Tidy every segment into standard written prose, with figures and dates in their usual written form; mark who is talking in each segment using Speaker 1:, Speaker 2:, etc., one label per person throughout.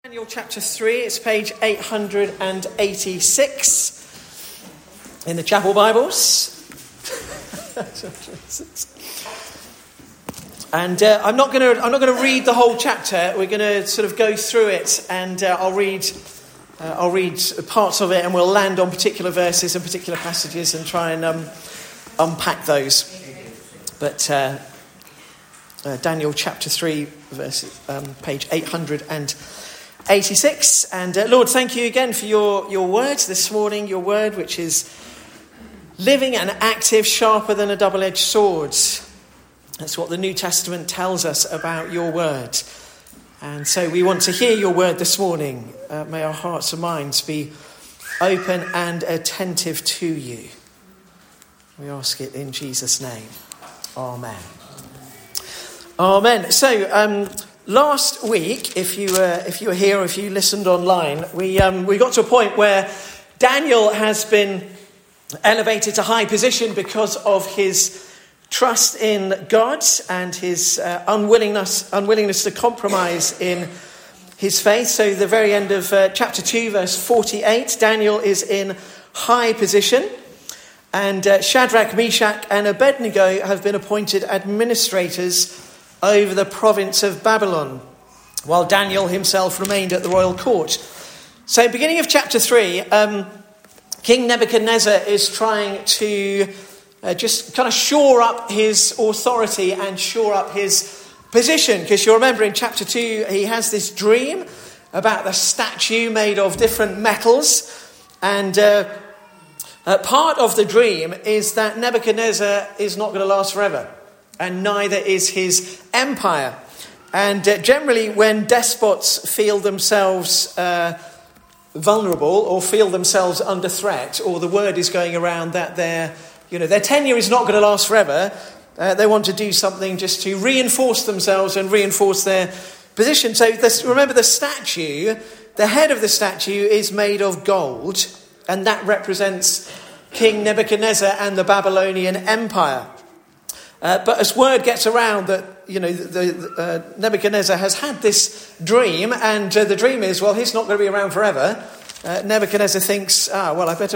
Speaker 1: Daniel chapter 3, it's page 886 in the chapel Bibles. And I'm not going to read the whole chapter. We're going to sort of go through it, and I'll read parts of it, and we'll land on particular verses and particular passages and try and unpack those. But Daniel chapter 3, page 886. And Lord, thank you again for your words this morning, your word which is living and active, sharper than a double-edged sword. That's what the New Testament tells us about your word. And so we want to hear your word this morning. May our hearts and minds be open and attentive to you. We ask it in Jesus' name. Amen. Amen. So last week, if you were here or if you listened online, we got to a point where Daniel has been elevated to high position because of his trust in God and his unwillingness to compromise in his faith. So the very end of chapter 2, verse 48, Daniel is in high position. And Shadrach, Meshach and Abednego have been appointed administrators over the province of Babylon, while Daniel himself remained at the royal court. So beginning of chapter 3, King Nebuchadnezzar is trying to just kind of shore up his authority and shore up his position. Because you'll remember in chapter 2, he has this dream about the statue made of different metals. And part of the dream is that Nebuchadnezzar is not going to last forever. And neither is his empire. And generally when despots feel themselves vulnerable or feel themselves under threat, or the word is going around that their tenure is not going to last forever, they want to do something just to reinforce themselves and reinforce their position. So remember the statue, the head of the statue is made of gold, and that represents King Nebuchadnezzar and the Babylonian Empire. But as word gets around that, Nebuchadnezzar has had this dream, and the dream is, well, he's not going to be around forever. Nebuchadnezzar thinks, I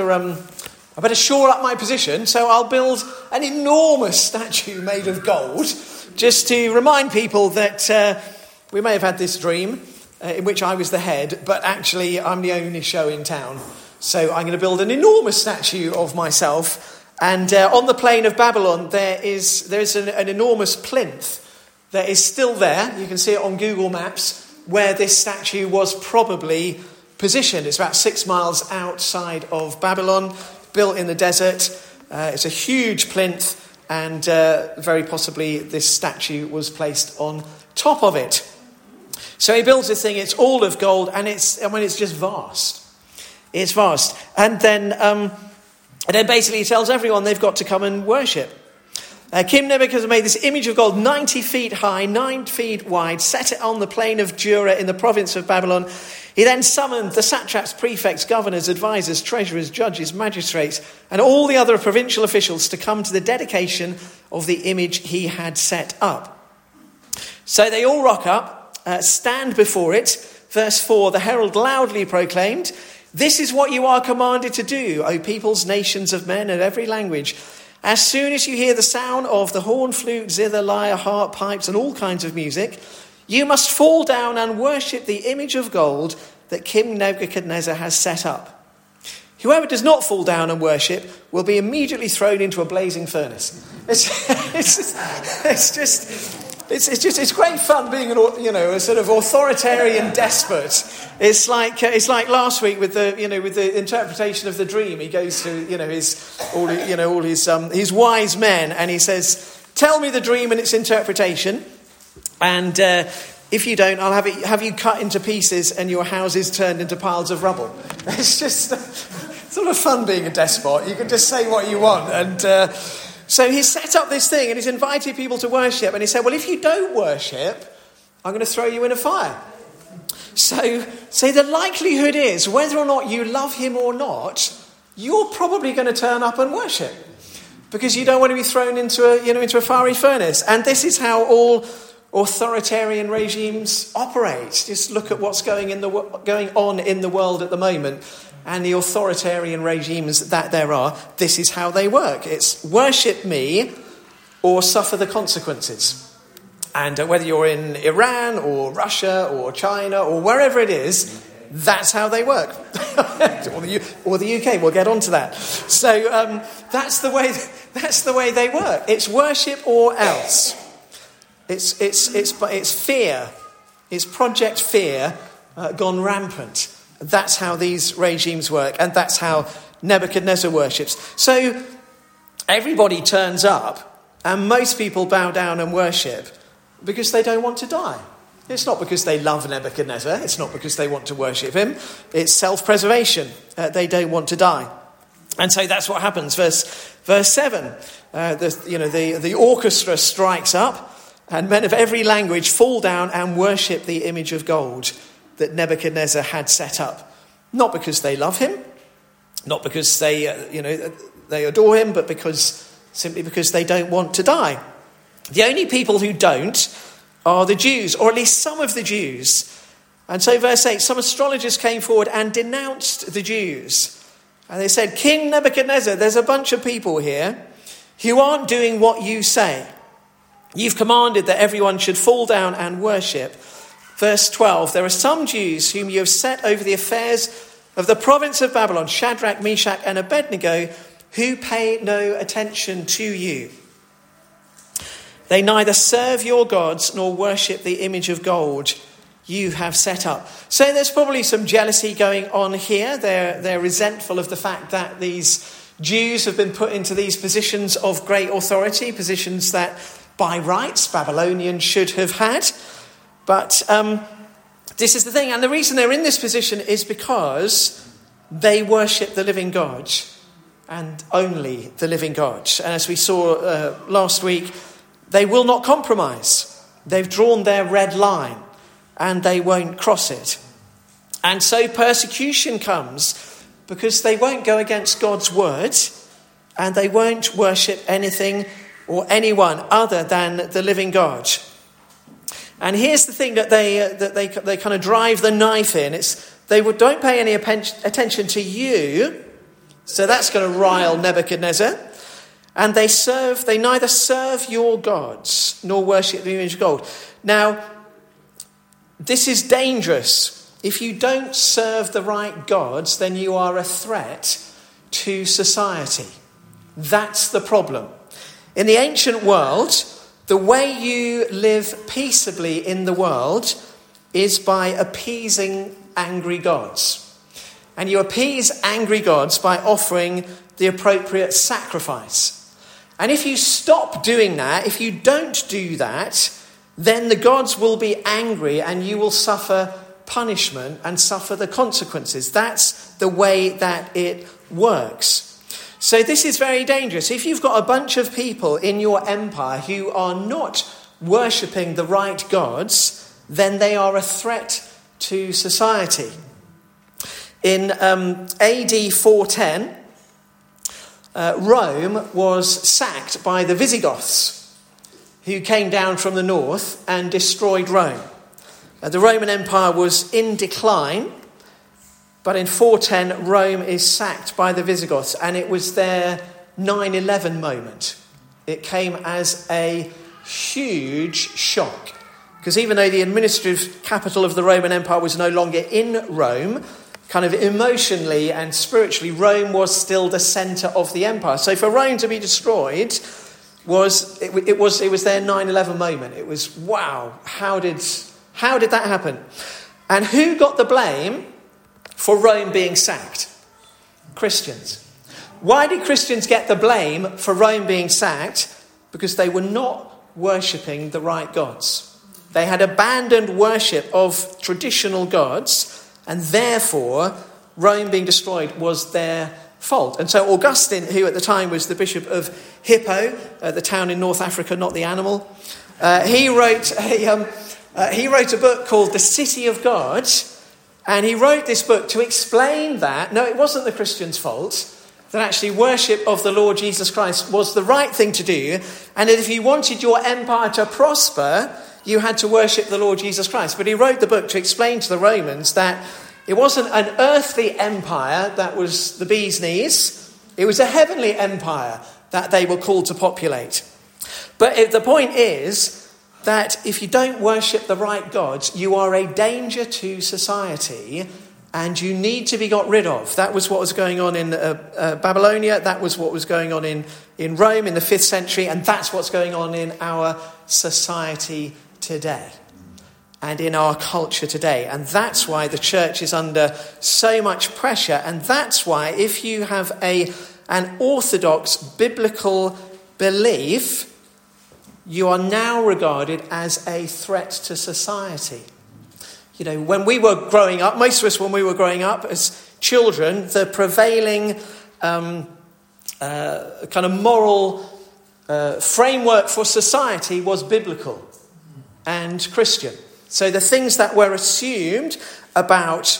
Speaker 1: better shore up my position, so I'll build an enormous statue made of gold, just to remind people that we may have had this dream in which I was the head, but actually I'm the only show in town. So I'm going to build an enormous statue of myself. And on the plain of Babylon, there is an enormous plinth that is still there. You can see it on Google Maps, where this statue was probably positioned. It's about 6 miles outside of Babylon, built in the desert. It's a huge plinth, and very possibly this statue was placed on top of it. So he builds this thing. It's all of gold, and it's just vast. It's vast. And then basically he tells everyone they've got to come and worship. King Nebuchadnezzar made this image of gold 90 feet high, 9 feet wide, set it on the plain of Dura in the province of Babylon. He then summoned the satraps, prefects, governors, advisors, treasurers, judges, magistrates, and all the other provincial officials to come to the dedication of the image he had set up. So they all rock up, stand before it. Verse 4, the herald loudly proclaimed, "This is what you are commanded to do, O peoples, nations of men of every language. As soon as you hear the sound of the horn, flute, zither, lyre, harp, pipes, and all kinds of music, you must fall down and worship the image of gold that King Nebuchadnezzar has set up. Whoever does not fall down and worship will be immediately thrown into a blazing furnace." It's great fun being a sort of authoritarian despot. It's like last week with the interpretation of the dream. He goes to his wise men, and he says, "Tell me the dream and its interpretation, and if you don't, I'll have you cut into pieces and your houses turned into piles of rubble." It's just sort of fun being a despot. You can just say what you want, and so he's set up this thing and he's invited people to worship, and he said, well, if you don't worship, I'm going to throw you in a fire. So the likelihood is, whether or not you love him or not, you're probably going to turn up and worship, because you don't want to be thrown into a fiery furnace. And this is how all authoritarian regimes operate. Just look at what's going on in the world at the moment, and the authoritarian regimes that there are. This is how they work. It's worship me or suffer the consequences. And whether you're in Iran or Russia or China or wherever it is, that's how they work. or the UK, we'll get on to that. So that's the way they work. It's worship or else. It's fear. It's Project Fear gone rampant. That's how these regimes work, and that's how Nebuchadnezzar worships. So everybody turns up, and most people bow down and worship because they don't want to die. It's not because they love Nebuchadnezzar. It's not because they want to worship him. It's self-preservation. They don't want to die. And so that's what happens. Verse 7, the orchestra strikes up, and men of every language fall down and worship the image of gold that Nebuchadnezzar had set up. Not because they love him, not because they adore him, but simply because they don't want to die. The only people who don't are the Jews, or at least some of the Jews. And so verse 8, some astrologers came forward and denounced the Jews. And they said, King Nebuchadnezzar, there's a bunch of people here who aren't doing what you say. You've commanded that everyone should fall down and worship. Verse 12, there are some Jews whom you have set over the affairs of the province of Babylon, Shadrach, Meshach, and Abednego, who pay no attention to you. They neither serve your gods nor worship the image of gold you have set up. So there's probably some jealousy going on here. They're resentful of the fact that these Jews have been put into these positions of great authority, positions that by rights Babylonians should have had. But this is the thing. And the reason they're in this position is because they worship the living God and only the living God. And as we saw last week, they will not compromise. They've drawn their red line and they won't cross it. And so persecution comes because they won't go against God's word and they won't worship anything or anyone other than the living God. And here's the thing that they kind of drive the knife in. It's they don't pay any attention to you, so that's going to rile Nebuchadnezzar. And they neither serve your gods nor worship the image of gold. Now, this is dangerous. If you don't serve the right gods, then you are a threat to society. That's the problem. In the ancient world, the way you live peaceably in the world is by appeasing angry gods. And you appease angry gods by offering the appropriate sacrifice. And if you stop doing that, if you don't do that, then the gods will be angry and you will suffer punishment and suffer the consequences. That's the way that it works. So this is very dangerous. If you've got a bunch of people in your empire who are not worshipping the right gods, then they are a threat to society. In AD 410, Rome was sacked by the Visigoths, who came down from the north and destroyed Rome. The Roman Empire was in decline, but in 410, Rome is sacked by the Visigoths, and it was their 9/11 moment. It came as a huge shock, because even though the administrative capital of the Roman Empire was no longer in Rome, kind of emotionally and spiritually, Rome was still the centre of the empire. So for Rome to be destroyed was their 9/11 moment. It was, wow, how did that happen? And who got the blame for Rome being sacked? Christians. Why did Christians get the blame for Rome being sacked? Because they were not worshipping the right gods. They had abandoned worship of traditional gods, and therefore Rome being destroyed was their fault. And so Augustine, who at the time was the Bishop of Hippo, the town in North Africa, not the animal, he wrote a book called The City of God, and he wrote this book to explain that, no, it wasn't the Christians' fault, that actually worship of the Lord Jesus Christ was the right thing to do, and that if you wanted your empire to prosper, you had to worship the Lord Jesus Christ. But he wrote the book to explain to the Romans that it wasn't an earthly empire that was the bee's knees. It was a heavenly empire that they were called to populate. But the point is that if you don't worship the right gods, you are a danger to society and you need to be got rid of. That was what was going on in Babylonia. That was what was going on in Rome in the 5th century. And that's what's going on in our society today and in our culture today. And that's why the church is under so much pressure. And that's why if you have an orthodox biblical belief, you are now regarded as a threat to society. You know, when we were growing up, most of us when we were growing up as children, the prevailing kind of moral framework for society was biblical and Christian. So the things that were assumed about,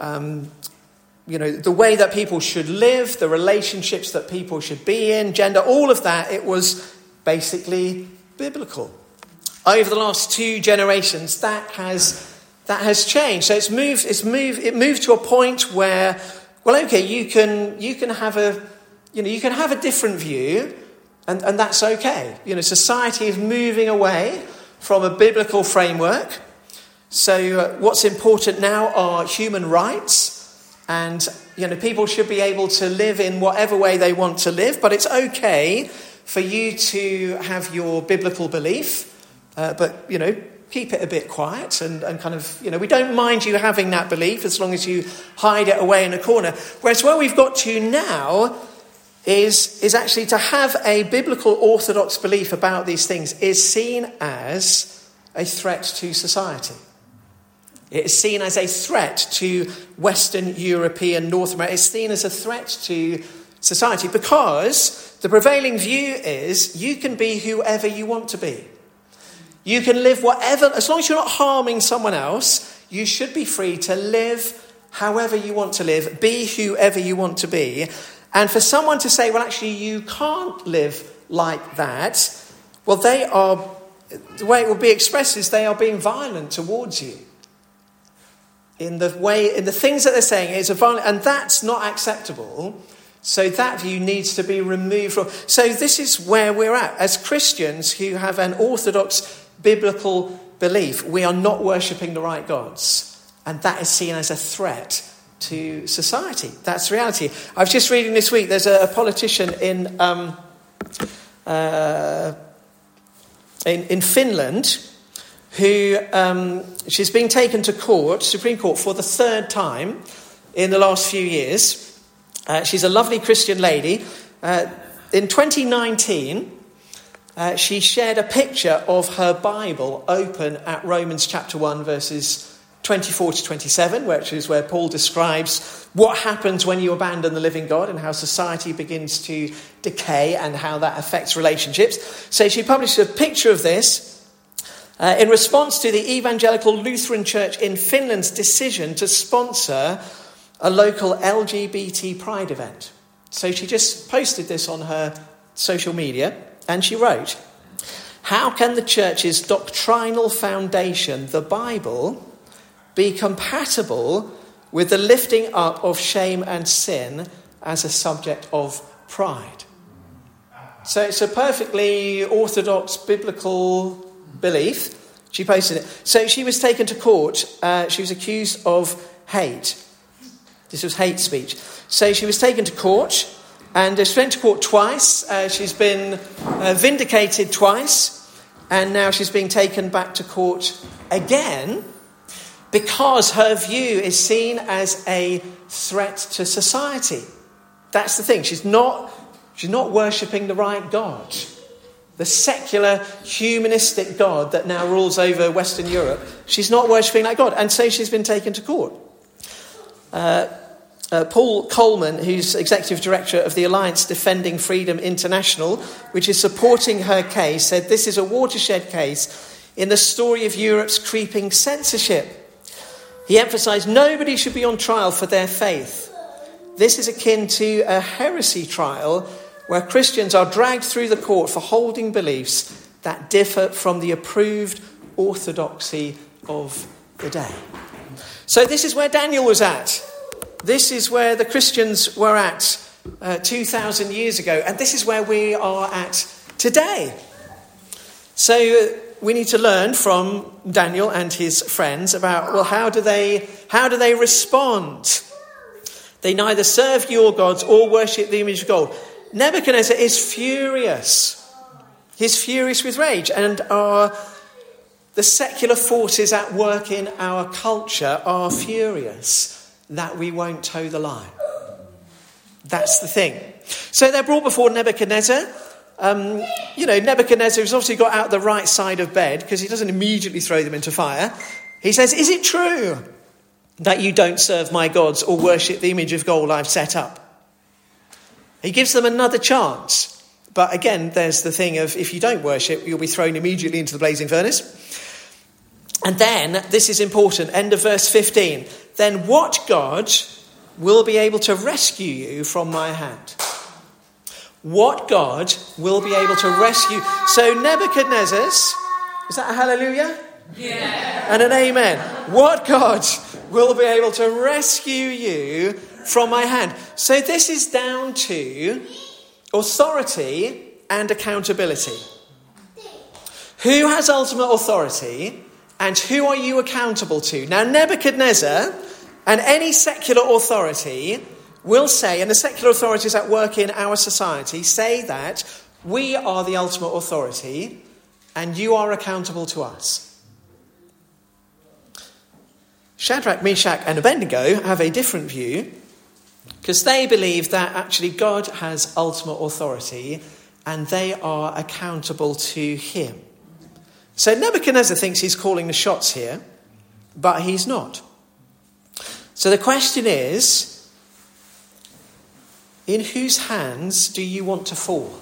Speaker 1: the way that people should live, the relationships that people should be in, gender, all of that, it was basically biblical. Over the last 2 generations, that has changed. So it moved to a point where, well, okay, you can have a different view, and that's okay. You know, society is moving away from a biblical framework. So what's important now are human rights, and people should be able to live in whatever way they want to live. But it's okay for you to have your biblical belief, but keep it a bit quiet and kind of, we don't mind you having that belief as long as you hide it away in a corner. Whereas where we've got to now is actually to have a biblical orthodox belief about these things is seen as a threat to society. It is seen as a threat to Western European North America. It's seen as a threat to society because the prevailing view is you can be whoever you want to be. You can live whatever, as long as you're not harming someone else, you should be free to live however you want to live, be whoever you want to be. And for someone to say, well, actually, you can't live like that, well, the way it will be expressed is they are being violent towards you. In the things that they're saying, it's a violent, and that's not acceptable. So that view needs to be removed from. So this is where we're at. As Christians who have an orthodox biblical belief, we are not worshipping the right gods. And that is seen as a threat to society. That's reality. I was just reading this week, there's a politician in Finland who she's being taken to court, Supreme Court, for the 3rd time in the last few years. She's a lovely Christian lady. In 2019, she shared a picture of her Bible open at Romans chapter 1, verses 24 to 27, which is where Paul describes what happens when you abandon the living God and how society begins to decay and how that affects relationships. So she published a picture of this in response to the Evangelical Lutheran Church in Finland's decision to sponsor a local LGBT pride event. So she just posted this on her social media and she wrote, "How can the church's doctrinal foundation, the Bible, be compatible with the lifting up of shame and sin as a subject of pride?" So it's a perfectly orthodox biblical belief. She posted it. So she was taken to court. She was accused of hate. This was hate speech. So she was taken to court, and she went to court twice. She's been vindicated twice, and now she's being taken back to court again because her view is seen as a threat to society. That's the thing. She's not worshipping the right God. The secular, humanistic God that now rules over Western Europe. She's not worshipping that God, and so she's been taken to court. Paul Coleman, who's executive director of the Alliance Defending Freedom International, which is supporting her case, said this is a watershed case in the story of Europe's creeping censorship. He emphasised nobody should be on trial for their faith. This is akin to a heresy trial where Christians are dragged through the court for holding beliefs that differ from the approved orthodoxy of the day. So this is where Daniel was at. This is where the Christians were at 2,000 years ago. And this is where we are at today. So we need to learn from Daniel and his friends about, well, how do they respond? They neither serve your gods or worship the image of gold. Nebuchadnezzar is furious. He's furious with rage. And the secular forces at work in our culture are furious that we won't toe the line. That's the thing. So they're brought before Nebuchadnezzar. Nebuchadnezzar has obviously got out the right side of bed because he doesn't immediately throw them into fire. He says, is it true that you don't serve my gods or worship the image of gold I've set up? He gives them another chance. But again, there's the thing of if you don't worship, you'll be thrown immediately into the blazing furnace. And then, this is important, end of verse 15. Then what God will be able to rescue you from my hand? What God will be able to rescue? So Nebuchadnezzar's, is that a hallelujah?
Speaker 2: Yeah.
Speaker 1: And an amen. What God will be able to rescue you from my hand? So this is down to authority and accountability. Who has ultimate authority and who are you accountable to? Now Nebuchadnezzar and any secular authority will say, and the secular authorities at work in our society say that we are the ultimate authority and you are accountable to us. Shadrach, Meshach and Abednego have a different view because they believe that actually God has ultimate authority and they are accountable to him. So Nebuchadnezzar thinks he's calling the shots here, but he's not. So the question is, in whose hands do you want to fall?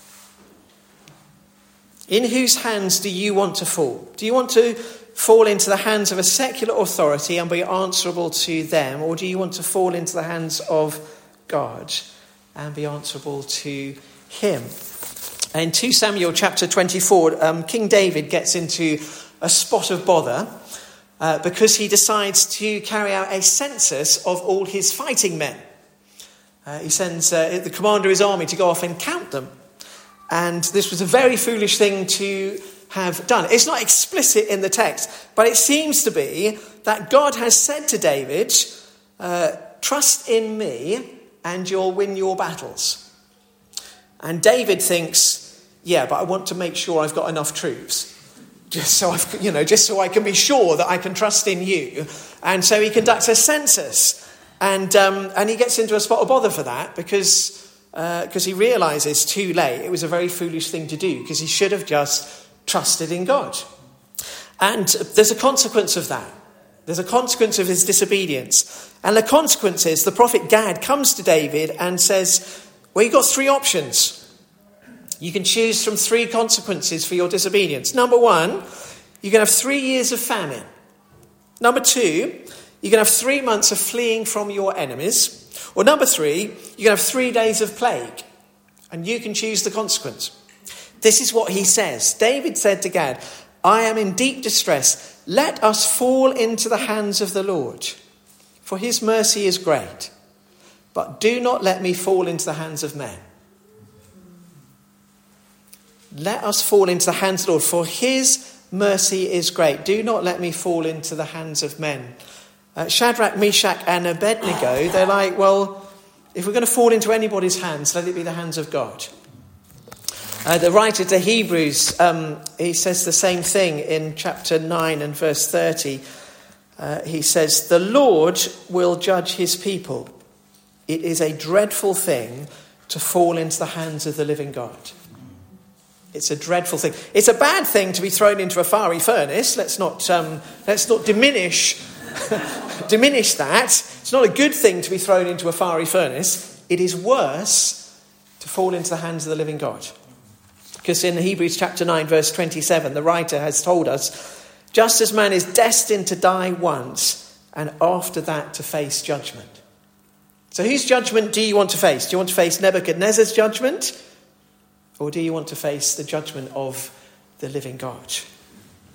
Speaker 1: In whose hands do you want to fall? Do you want to fall into the hands of a secular authority and be answerable to them? Or do you want to fall into the hands of God and be answerable to him? In 2 Samuel chapter 24, King David gets into a spot of bother because he decides to carry out a census of all his fighting men. He sends the commander of his army to go off and count them. And this was a very foolish thing to have done. It's not explicit in the text, but it seems to be that God has said to David, trust in me and you'll win your battles. And David thinks, yeah, but I want to make sure I've got enough troops. Just so I can be sure that I can trust in you. And so he conducts a census. And he gets into a spot of bother for that because he realises too late it was a very foolish thing to do because he should have just trusted in God. And there's a consequence of that. There's a consequence of his disobedience. And the consequence is the prophet Gad comes to David and says, well, you've got three options. You can choose from three consequences for your disobedience. Number one, you can have 3 years of famine. Number two, you can have 3 months of fleeing from your enemies. Or number three, you can have 3 days of plague. And you can choose the consequence. This is what he says. David said to Gad, I am in deep distress. Let us fall into the hands of the Lord, for his mercy is great. But do not let me fall into the hands of men. Let us fall into the hands of the Lord, for his mercy is great. Do not let me fall into the hands of men. Shadrach, Meshach and Abednego, they're like, well, if we're going to fall into anybody's hands, let it be the hands of God. The writer to Hebrews, he says the same thing in chapter 9 and verse 30. He says, the Lord will judge his people. It is a dreadful thing to fall into the hands of the living God. It's a dreadful thing. It's a bad thing to be thrown into a fiery furnace. Let's not diminish that. It's not a good thing to be thrown into a fiery furnace. It is worse to fall into the hands of the living God. Because in Hebrews chapter 9, verse 27, the writer has told us, just as man is destined to die once, and after that to face judgment. So whose judgment do you want to face? Do you want to face Nebuchadnezzar's judgment? Or do you want to face the judgment of the living God?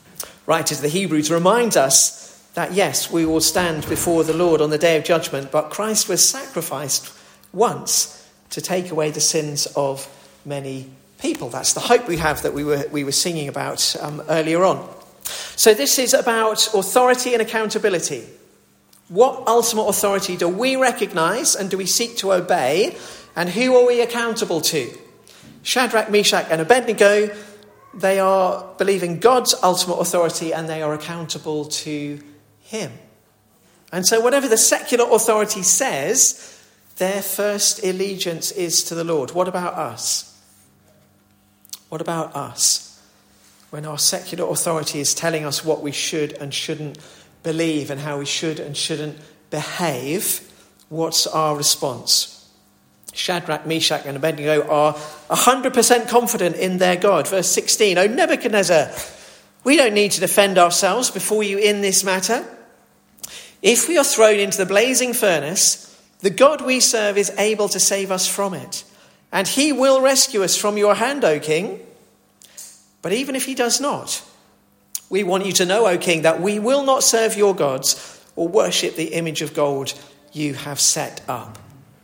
Speaker 1: writer to the Hebrews reminds us that, yes, we will stand before the Lord on the day of judgment, but Christ was sacrificed once to take away the sins of many people. That's the hope we have that we were singing about earlier on. So this is about authority and accountability. What ultimate authority do we recognise and do we seek to obey? And who are we accountable to? Shadrach, Meshach and Abednego, they are believing God's ultimate authority and they are accountable to him. And so whatever the secular authority says, their first allegiance is to the Lord. What about us? What about us? When our secular authority is telling us what we should and shouldn't believe and how we should and shouldn't behave, what's our response? Shadrach, Meshach and Abednego are 100% confident in their God. Verse 16, O Nebuchadnezzar, we don't need to defend ourselves before you in this matter. If we are thrown into the blazing furnace, the God we serve is able to save us from it. And he will rescue us from your hand, O king. But even if he does not, we want you to know, O king, that we will not serve your gods or worship the image of gold you have set up.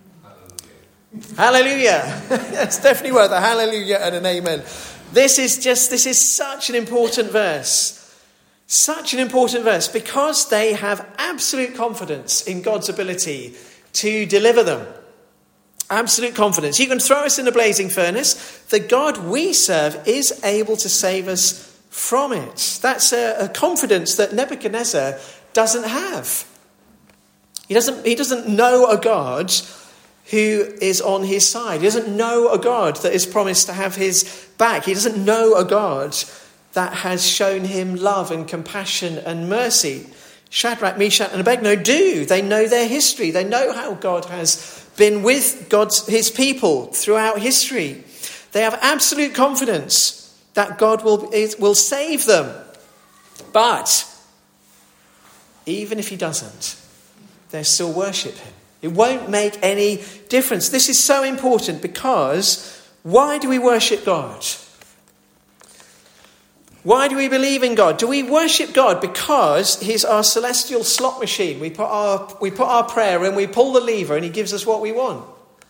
Speaker 1: Hallelujah. It's definitely worth a hallelujah and an amen. This is such an important verse. Such an important verse because they have absolute confidence in God's ability to deliver them. Absolute confidence. You can throw us in the blazing furnace. The God we serve is able to save us from it. That's a confidence that Nebuchadnezzar doesn't have. He doesn't know a God who is on his side. He doesn't know a God that is promised to have his back. He doesn't know a God that has shown him love and compassion and mercy. Shadrach, Meshach and Abednego do. They know their history. They know how God has been with his people throughout history. They have absolute confidence that God will save them. But even if he doesn't, they still worship him. It won't make any difference. This is so important because why do we worship God? Why do we believe in God? Do we worship God because he's our celestial slot machine? We put our prayer in, we pull the lever and he gives us what we want.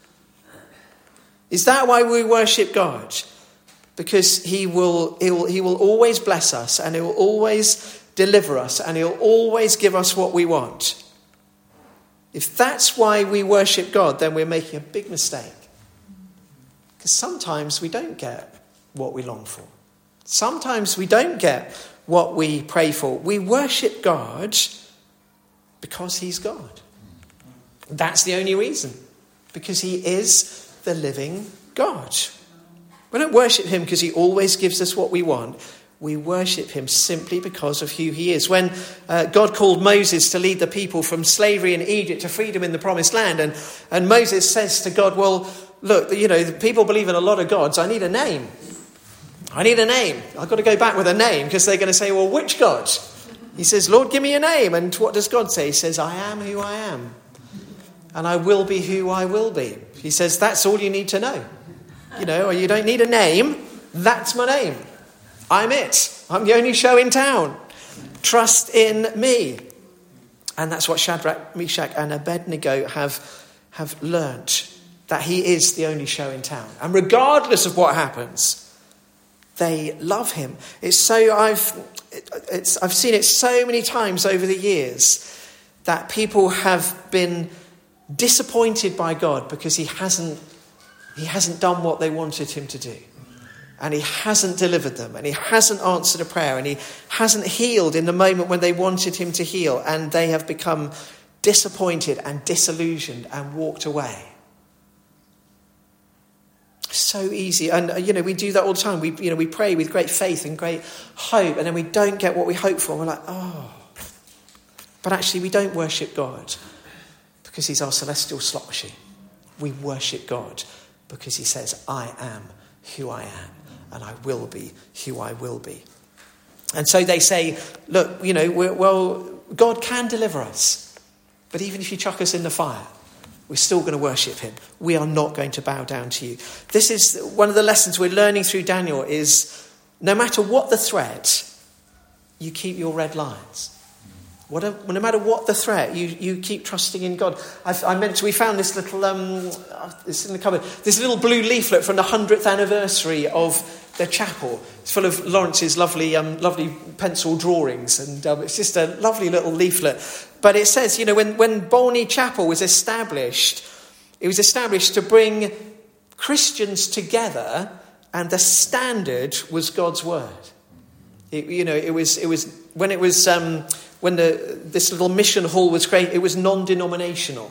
Speaker 1: Is that why we worship God? Because he will always bless us and he will always deliver us and he'll always give us what we want. If that's why we worship God, then we're making a big mistake. Because sometimes we don't get what we long for. Sometimes we don't get what we pray for. We worship God because he's God. That's the only reason. Because he is the living God. We don't worship him because he always gives us what we want. We worship him simply because of who he is. When God called Moses to lead the people from slavery in Egypt to freedom in the promised land, and Moses says to God, well, look, the people believe in a lot of gods. I need a name. I've got to go back with a name because they're going to say, well, which God? He says, Lord, give me a name. And what does God say? He says, I am who I am. And I will be who I will be. He says, that's all you need to know. You don't need a name. That's my name. I'm it. I'm the only show in town. Trust in me. And that's what Shadrach, Meshach and Abednego have learnt. That he is the only show in town. And regardless of what happens, they love him. I've seen it so many times over the years that people have been disappointed by God because he hasn't done what they wanted him to do. And he hasn't delivered them, and he hasn't answered a prayer, and he hasn't healed in the moment when they wanted him to heal, and they have become disappointed and disillusioned and walked away. So easy. And, we do that all the time. We pray with great faith and great hope, and then we don't get what we hope for. And we're like, oh. But actually, we don't worship God because he's our celestial slot machine. We worship God because he says, I am who I am, and I will be who I will be. And so they say, look, God can deliver us. But even if you chuck us in the fire, we're still going to worship him. We are not going to bow down to you. This is one of the lessons we're learning through Daniel is no matter what the threat, you keep your red lines. No matter what the threat, you keep trusting in God. We found this little, it's in the cupboard, this little blue leaflet from the 100th anniversary of the chapel. It's full of Lawrence's lovely pencil drawings, and it's just a lovely little leaflet. But it says, when Bolney Chapel was established, it was established to bring Christians together, and the standard was God's word. When this little mission hall was created, it was non-denominational.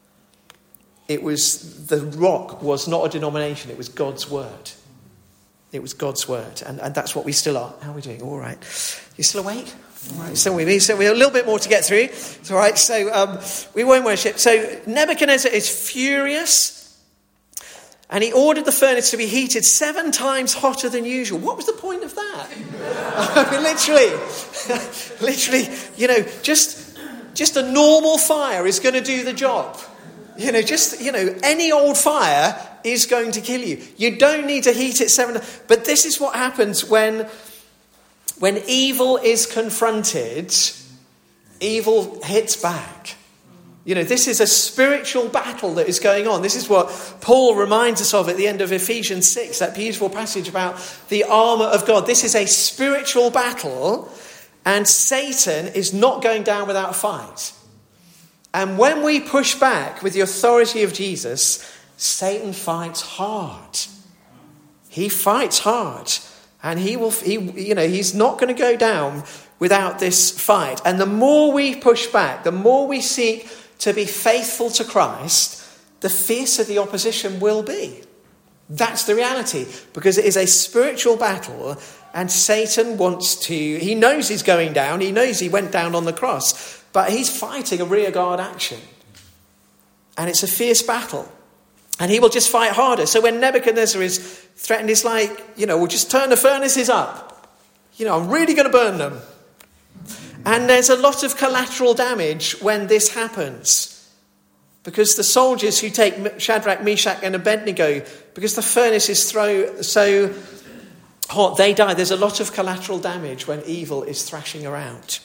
Speaker 1: The rock was not a denomination, it was God's word. It was God's word, and that's what we still are. How are we doing? All right. You still awake? All right, still with me. So we have a little bit more to get through. It's all right. So we won't worship. So Nebuchadnezzar is furious, and he ordered the furnace to be heated 7 times hotter than usual. What was the point of that? I mean, literally, just a normal fire is going to do the job. Any old fire is going to kill you. You don't need to heat it 7 times. But this is what happens when evil is confronted, evil hits back. This is a spiritual battle that is going on. This is what Paul reminds us of at the end of Ephesians 6, that beautiful passage about the armour of God. This is a spiritual battle, and Satan is not going down without a fight. And when we push back with the authority of Jesus, Satan fights hard. He fights hard. And he's not going to go down without this fight. And the more we push back, the more we seek to be faithful to Christ, the fiercer the opposition will be. That's the reality, because it is a spiritual battle, and Satan he knows he's going down, he knows he went down on the cross, but he's fighting a rearguard action. And it's a fierce battle. And he will just fight harder. So when Nebuchadnezzar is threatened, it's like, we'll just turn the furnaces up. I'm really going to burn them. And there's a lot of collateral damage when this happens. Because the soldiers who take Shadrach, Meshach and Abednego, because the furnace is so hot, they die. There's a lot of collateral damage when evil is thrashing around.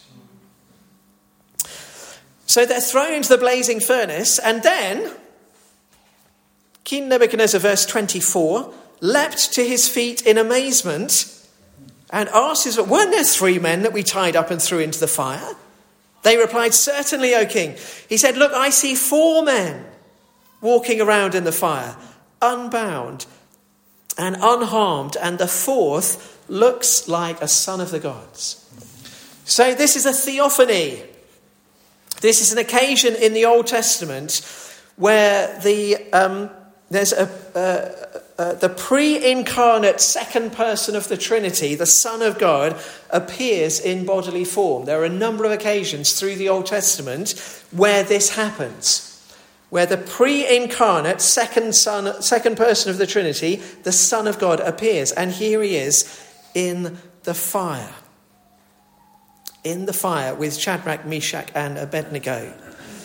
Speaker 1: So they're thrown into the blazing furnace, and then King Nebuchadnezzar, verse 24, leapt to his feet in amazement and asked weren't there 3 men that we tied up and threw into the fire? They replied, certainly, O king. He said, look, I see 4 men walking around in the fire, unbound and unharmed, and the 4th looks like a son of the gods. So this is a theophany. This is an occasion in the Old Testament where there's the pre-incarnate second person of the Trinity, the Son of God, appears in bodily form. There are a number of occasions through the Old Testament where this happens, where the pre-incarnate second person of the Trinity, the Son of God, appears. And here he is in the fire. In the fire with Shadrach, Meshach and Abednego.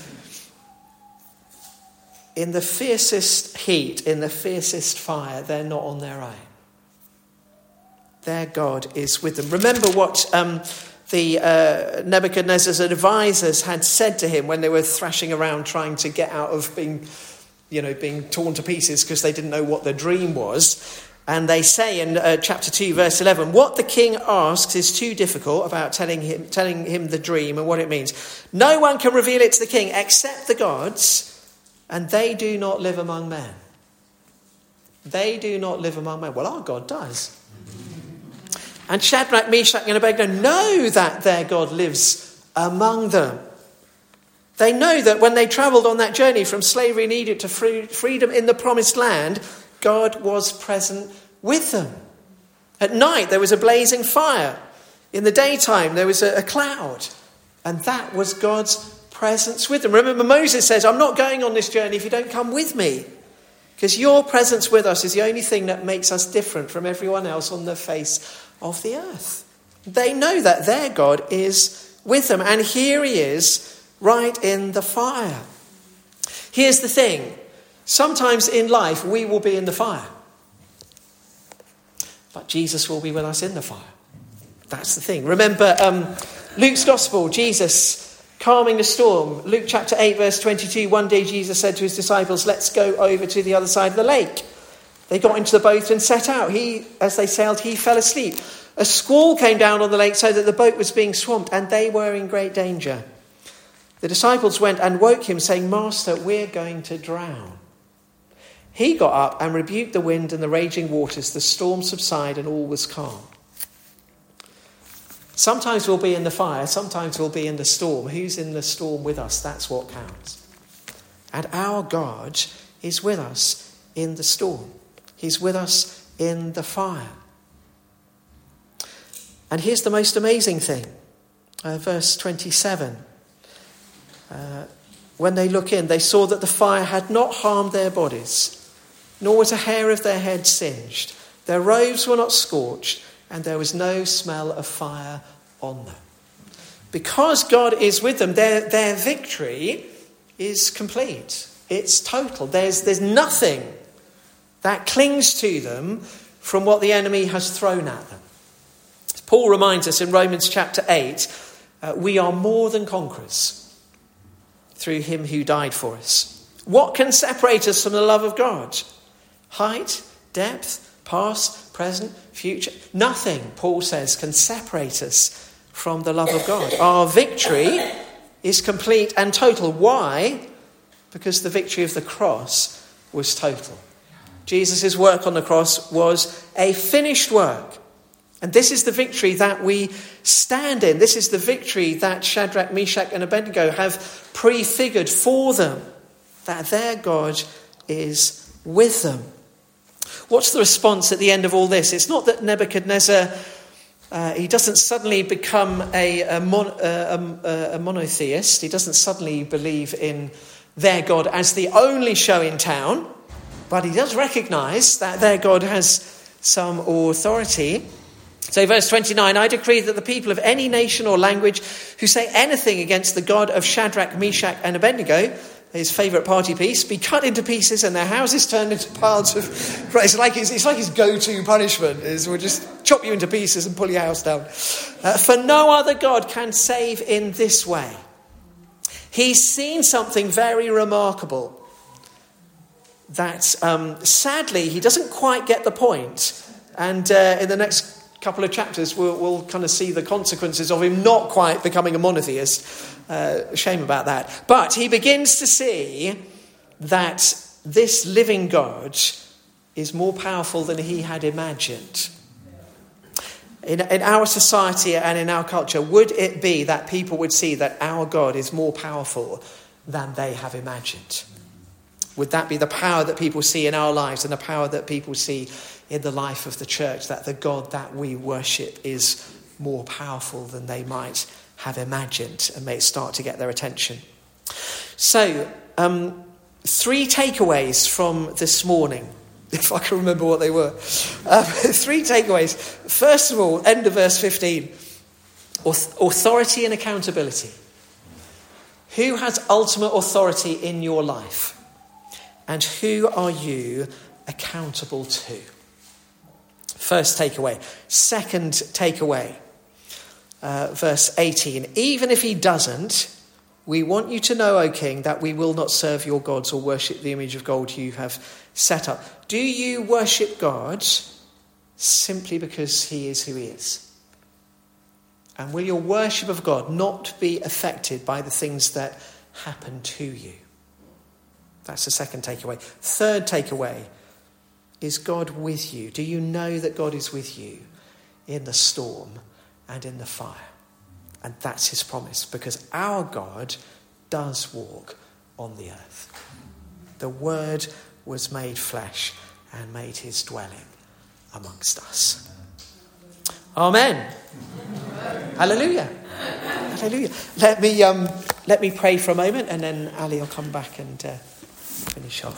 Speaker 1: In the fiercest heat, in the fiercest fire, they're not on their own. Their God is with them. Remember what Nebuchadnezzar's advisors had said to him when they were thrashing around trying to get out of being torn to pieces because they didn't know what the dream was. And they say in chapter 2, verse 11, what the king asks is too difficult about telling him the dream and what it means. No one can reveal it to the king except the gods, and they do not live among men. They do not live among men. Well, our God does. And Shadrach, Meshach and Abednego know that their God lives among them. They know that when they travelled on that journey from slavery in Egypt to freedom in the promised land, God was present with them. At night there was a blazing fire. In the daytime there was a cloud. And that was God's presence with them. Remember, Moses says, I'm not going on this journey if you don't come with me. Because your presence with us is the only thing that makes us different from everyone else on the face of the earth. They know that their God is with them. And here he is, right in the fire. Here's the thing. Sometimes in life we will be in the fire. But Jesus will be with us in the fire. That's the thing. Remember Luke's Gospel, Jesus calming the storm. Luke chapter 8, verse 22. One day Jesus said to his disciples, let's go over to the other side of the lake. They got into the boat and set out. As they sailed, he fell asleep. A squall came down on the lake so that the boat was being swamped and they were in great danger. The disciples went and woke him, saying, Master, we're going to drown. He got up and rebuked the wind and the raging waters. The storm subsided and all was calm. Sometimes we'll be in the fire, sometimes we'll be in the storm. Who's in the storm with us? That's what counts. And our God is with us in the storm. He's with us in the fire. And here's the most amazing thing. Verse 27. When they look in, they saw that the fire had not harmed their bodies, nor was a hair of their head singed. Their robes were not scorched, and there was no smell of fire on them. Because God is with them, their victory is complete. It's total. There's nothing that clings to them from what the enemy has thrown at them. Paul reminds us in Romans chapter 8, we are more than conquerors through him who died for us. What can separate us from the love of God? Height, depth, past, present, future. Nothing, Paul says, can separate us from the love of God. Our victory is complete and total. Why? Because the victory of the cross was total. Jesus' work on the cross was a finished work. And this is the victory that we stand in. This is the victory that Shadrach, Meshach and Abednego have prefigured for them. That their God is with them. What's the response at the end of all this? It's not that Nebuchadnezzar, he doesn't suddenly become a monotheist. He doesn't suddenly believe in their God as the only show in town. But he does recognise that their God has some authority. So verse 29, I decree that the people of any nation or language who say anything against the God of Shadrach, Meshach and Abednego, his favourite party piece, be cut into pieces and their houses turned into piles of... It's like his go-to punishment is we'll just chop you into pieces and pull your house down. For no other God can save in this way. He's seen something very remarkable that sadly he doesn't quite get the point. And in the next couple of chapters we'll kind of see the consequences of him not quite becoming a monotheist. Shame about that. But he begins to see that this living God is more powerful than he had imagined. In our society and in our culture, would it be that people would see that our God is more powerful than they have imagined? Would that be the power that people see in our lives and the power that people see in the life of the church, that the God that we worship is more powerful than they might have imagined, and may start to get their attention? So, 3 takeaways from this morning, if I can remember what they were. 3 takeaways. First of all, end of verse 15. Authority and accountability. Who has ultimate authority in your life? And who are you accountable to? First takeaway. Second takeaway. Verse 18. Even if he doesn't, we want you to know, O king, that we will not serve your gods or worship the image of gold you have set up. Do you worship God simply because he is who he is? And will your worship of God not be affected by the things that happen to you? That's the second takeaway. Third takeaway. Is God with you? Do you know that God is with you in the storm and in the fire? And that's his promise, because our God does walk on the earth. The Word was made flesh and made his dwelling amongst us. Amen. Hallelujah. Hallelujah. Let me pray for a moment, and then Ali will come back and finish off.